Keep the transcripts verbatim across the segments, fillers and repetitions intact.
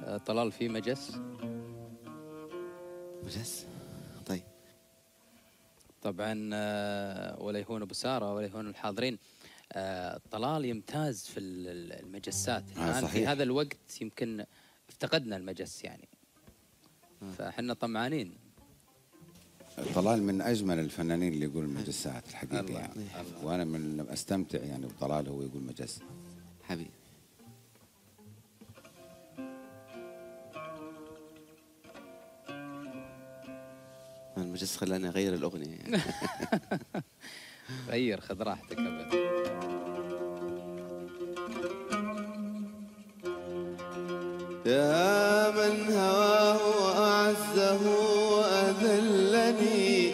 طلال في مجس. مجس طيب. طبعا ولا يهون ابو ساره ولا يهون الحاضرين، طلال يمتاز في المجسات. الان آه في هذا الوقت يمكن افتقدنا المجس يعني، فاحنا طمعانين. طلال من اجمل الفنانين اللي يقول مجسات الحقيقه الله يعني الله. وانا من استمتع يعني بطلال هو يقول مجس. حبيبي المجس خلاني اغير الاغنيه يعني. غير، خذ راحتك ابد. يا من هواه وأعزه وأذلني،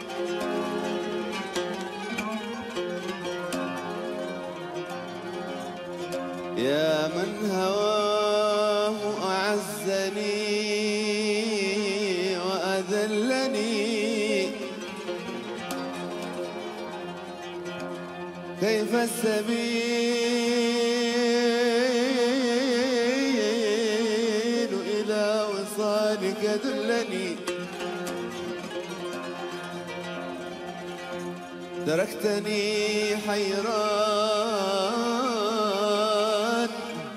يا من هواه أعزني وأذلني، كيف السبيل دلني، تركتني حيران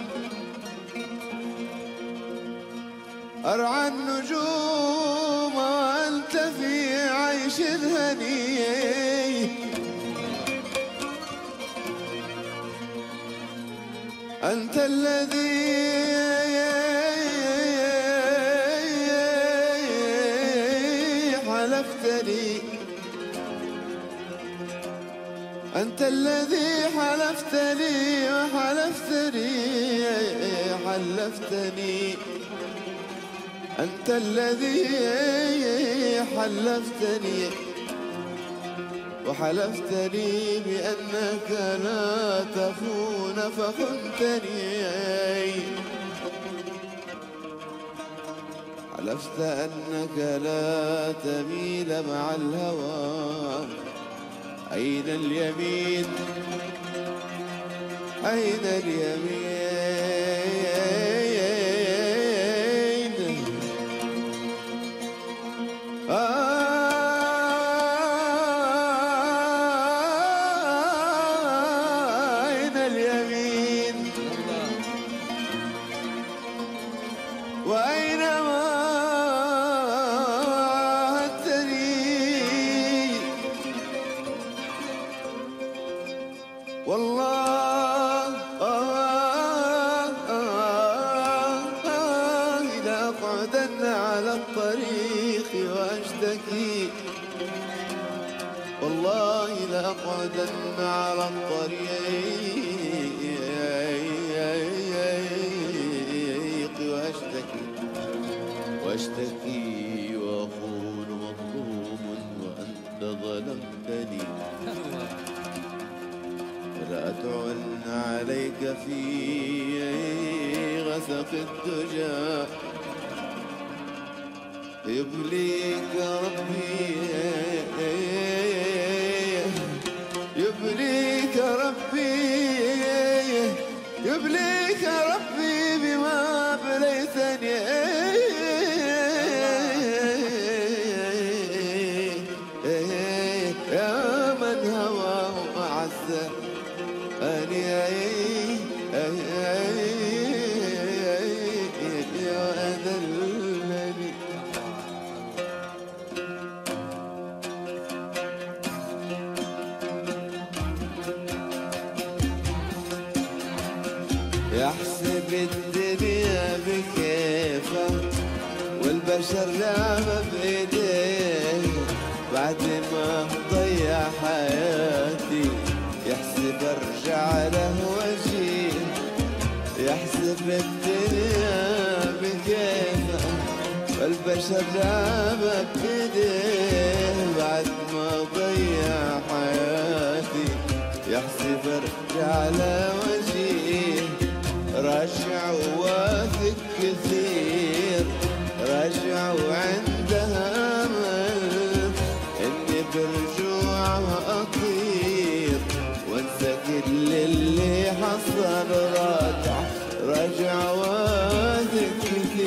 أرعى النجوم وأنت في عيش الهني، أنت الذي حلفتني، أنت الذي حلفتني وحلفتني حلفتني، أنت الذي حلفتني وحلفتني بأنك لا تخون فخنتني، حلفت أنك لا تميل مع الهوى، أين اليمين أين اليمين أين اليمين وأين والله إذا قعدن على الطريق وأشتكي، والله لا قعدن على الطريق وأشتكي وأشتكي وأقول مظلوم وأنت ظلمتني، لا تعن عليك في غسق الدجى، يبليك ربي يبليك ربي يبليك ربي بما بليتني، يا من هواه أعزه أني وأذلني. يحسب الدنيا بكيفه والبشر لعبة بإيديه، بعد ما ضيع حياتي يحسب ارجع له وجهي، يحسب الدنيا بكيفه والبشر لعبة بإيديه، بعد ما ضيع حياتي يحسب ارجع له وجهي، رجع واثق كثير رجع وعندها امل اني برجوعها اطير وانسى كل اللي حصل، راجع رجع واثق كثير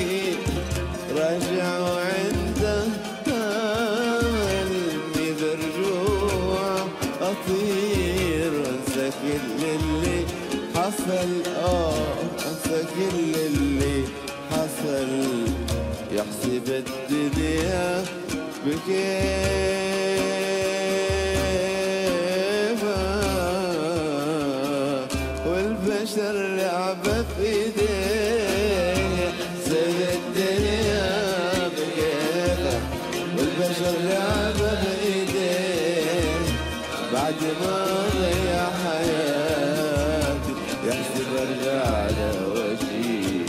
حصل اه انسى كل اللي حصل، يحسب الدنيا بكيفها، والبشر لعبة بإيديه. يحسب الدنيا بكيفها والبشر لعبة بإيديه، بعد ما ضيع حياتي يحسب ارجع له وجهي.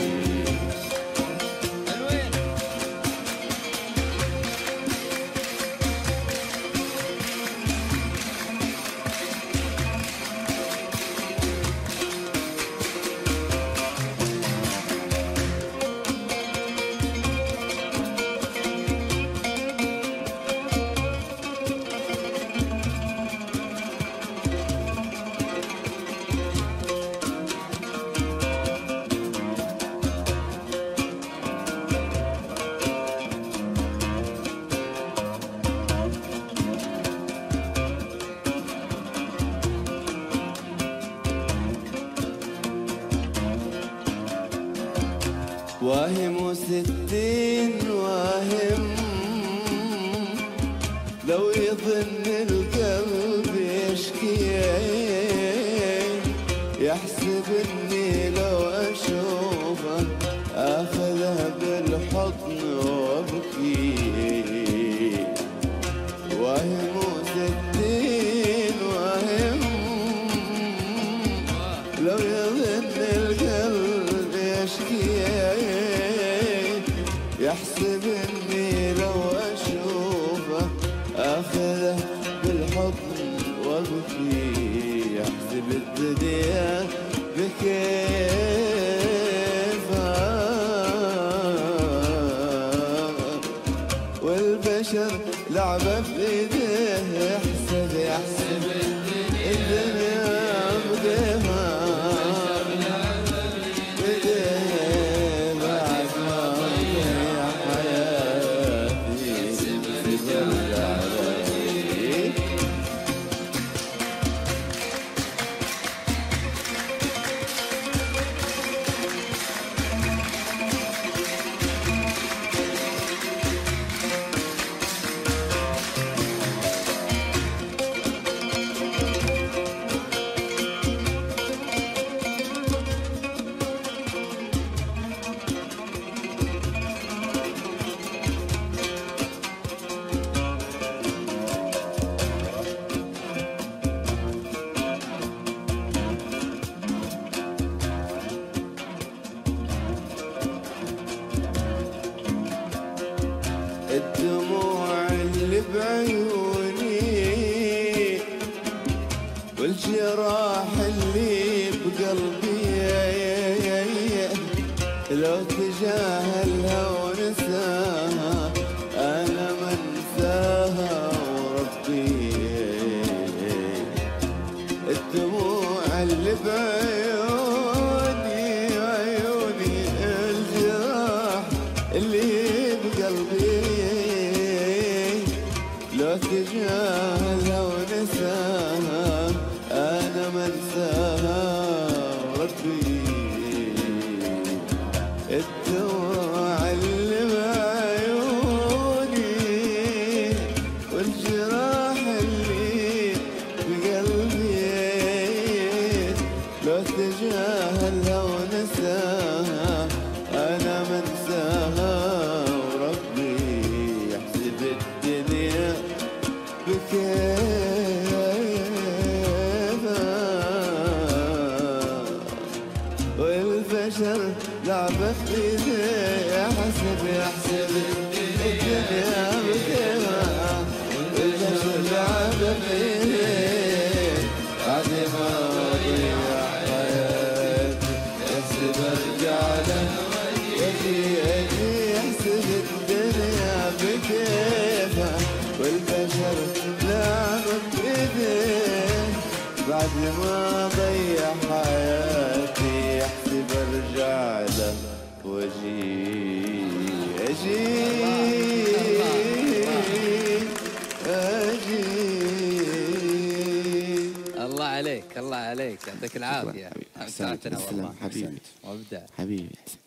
واهم وستين واهم، لو يظن القلب يشكي، يحسب اني لو اشوفه اخذه بالحضن وابكي. واهم وستين واهم، لو يظن القلب يشكي، يحسب اني لو اشوفه اخذه بالحضن وابكي. يحسب الدنيا بكيفها والبشر لعبة بإيديه. يحسب يحسب الدنيا بكيفها الدموع اللي بعيوني والجراح اللي بقلبي، لو تجاهلها ونساها انا منساها وربي. الدموع اللي بعيوني عيوني الجراح اللي بقلبي، لو تجاهلها ونساها انا منساها وربي. الدموع اللي بعيوني والجراح اللي بقلبي، لو تجاهلها ونساها انا منساها وربي. يحسب الدنيا بكيفها والبشر لعبة في ايديه. يحسب يحسب الدنيا بكيفها والبشر لعبة في ايديه، بعد ما ضيع حياتي يحسب ارجع له وجهي. يحسب الدنيا بكيفها والبشر لعبة بإيديه، بعد ما ضيع حياتي يحسب ارجع له وجهي. اجي اجي الله عليك. عليك الله عليك يعطيك العافيه. حبيبي. امتعتنا تسلم والله حبيبي وابدع. حبيبي.